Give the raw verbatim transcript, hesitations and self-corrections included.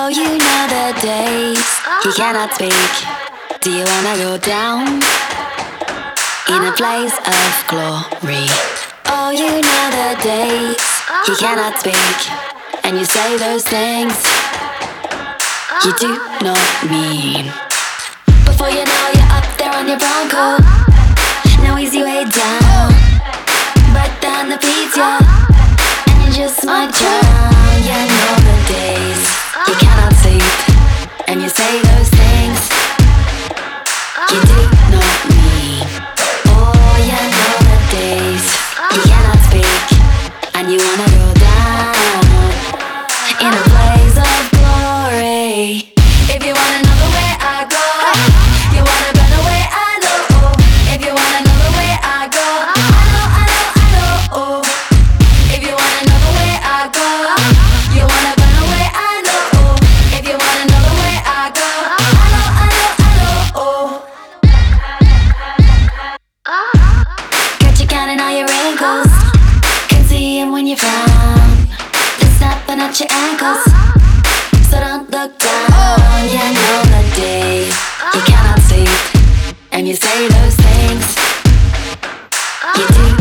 Oh, you know the days he cannot speak. Do you wanna go down in a blaze of glory? Oh, you know the days he cannot speak, and you say those things you do not mean. Before you know you're up there on your Bronco, no easy way down, but then the beats ya, and you just might drown. You know the days you cannot sleep, and you say those things you do not mean. Oh, you know the days you cannot speak, and you wanna go down in a blaze of glory. If you wanna know the way I go, you wanna run away, I know. If you wanna know the way I go, I know, I know, I know. If you wanna know the way I go, you wanna run away, I know. If you wanna know the way I go, I know, I know, I know. Got you counting all your wrinkles, can see 'em when you frown. They're snapping at your ankles, so don't look down. You know the days you cannot sleep, and you say those things you do